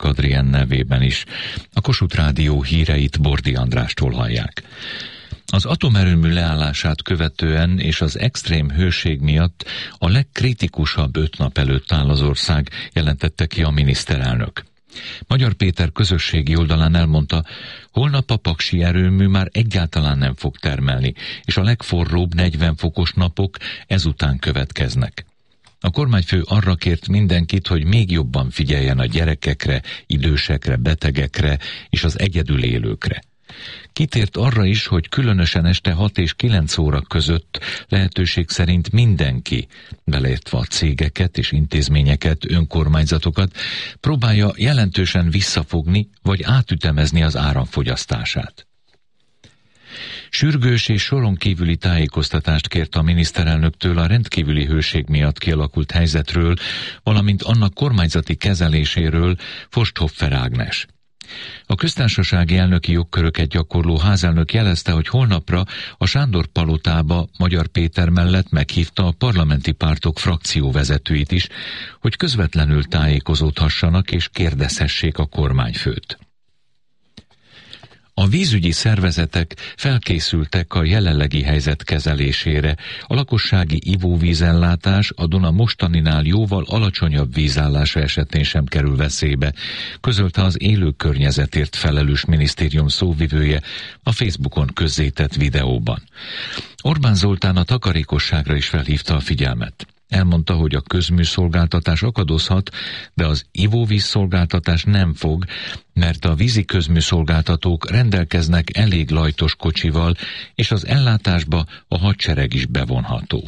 Adrien nevében is. A Kossuth Rádió híreit Bordi Andrástól hallják. Az atomerőmű leállását követően és az extrém hőség miatt a legkritikusabb 5 nap előtt áll az ország, jelentette ki a miniszterelnök. Magyar Péter közösségi oldalán elmondta, holnap a paksi erőmű már egyáltalán nem fog termelni, és a legforróbb 40 fokos napok ezután következnek. A kormányfő arra kért mindenkit, hogy még jobban figyeljen a gyerekekre, idősekre, betegekre és az egyedül élőkre. Kitért arra is, hogy különösen este 6 és 9 óra között lehetőség szerint mindenki, beleértve a cégeket és intézményeket, önkormányzatokat, próbálja jelentősen visszafogni vagy átütemezni az áramfogyasztását. Sürgős és soron kívüli tájékoztatást kért a miniszterelnöktől a rendkívüli hőség miatt kialakult helyzetről, valamint annak kormányzati kezeléséről Forsthoffer Ágnes. A köztársasági elnöki jogköröket gyakorló házelnök jelezte, hogy holnapra a Sándor-palotába Magyar Péter mellett meghívta a parlamenti pártok frakcióvezetőit is, hogy közvetlenül tájékozódhassanak és kérdezhessék a kormányfőt. A vízügyi szervezetek felkészültek a jelenlegi helyzet kezelésére. A lakossági ivóvízellátás a Duna mostaninál jóval alacsonyabb vízállása esetén sem kerül veszélybe, közölte az élő környezetért felelős minisztérium szóvivője a Facebookon közzétett videóban. Orbán Zoltán a takarékosságra is felhívta a figyelmet. Elmondta, hogy a közműszolgáltatás akadozhat, de az ivóvízszolgáltatás nem fog, mert a vízi közműszolgáltatók rendelkeznek elég lajtos kocsival, és az ellátásba a hadsereg is bevonható.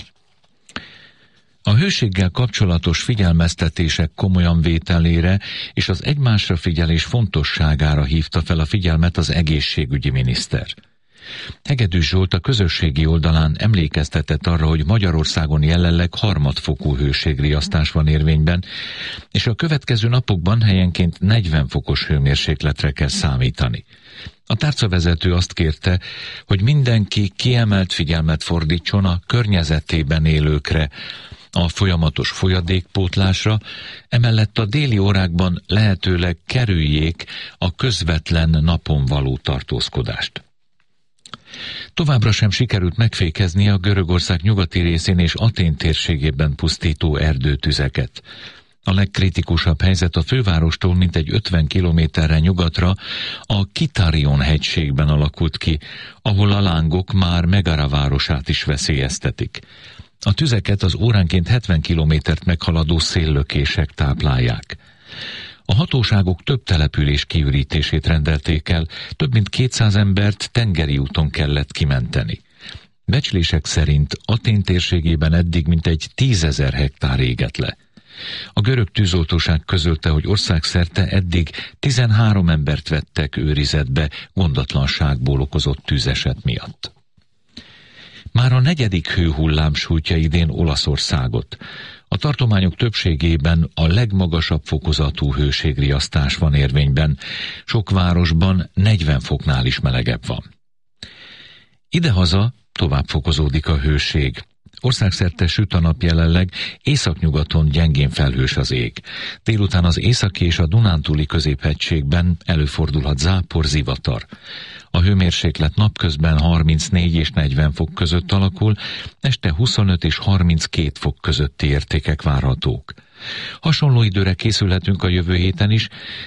A hőséggel kapcsolatos figyelmeztetések komolyan vételére és az egymásra figyelés fontosságára hívta fel a figyelmet az egészségügyi miniszter. Hegedűs Zsolt a közösségi oldalán emlékeztetett arra, hogy Magyarországon jelenleg harmadfokú hőségriasztás van érvényben, és a következő napokban helyenként 40 fokos hőmérsékletre kell számítani. A tárcavezető azt kérte, hogy mindenki kiemelt figyelmet fordítson a környezetében élőkre, a folyamatos folyadékpótlásra, emellett a déli órákban lehetőleg kerüljék a közvetlen napon való tartózkodást. Továbbra sem sikerült megfékezni a Görögország nyugati részén és Atén térségében pusztító erdőtüzeket. A legkritikusabb helyzet a fővárostól mintegy 50 kilométerre nyugatra a Kitarion hegységben alakult ki, ahol a lángok már Megara városát is veszélyeztetik. A tüzeket az óránként 70 kilométert meghaladó széllökések táplálják. A hatóságok több település kiürítését rendelték el, több mint 200 embert tengeri úton kellett kimenteni. Becslések szerint Atén térségében eddig mintegy 10 000 hektár égett le. A görög tűzoltóság közölte, hogy országszerte eddig 13 embert vettek őrizetbe gondatlanságból okozott tűzeset miatt. Már a 4. hőhullám sújtja idén Olaszországot. A tartományok többségében a legmagasabb fokozatú hőségriasztás van érvényben, sok városban 40 foknál is melegebb van. Idehaza tovább fokozódik a hőség. Országszerte süt a nap jelenleg, északnyugaton gyengén felhős az ég. Délután az északi és a Dunántúli középhegységben előfordulhat zápor, zivatar. A hőmérséklet napközben 34 és 40 fok között alakul, este 25 és 32 fok közötti értékek várhatók. Hasonló időre készülhetünk a jövő héten is,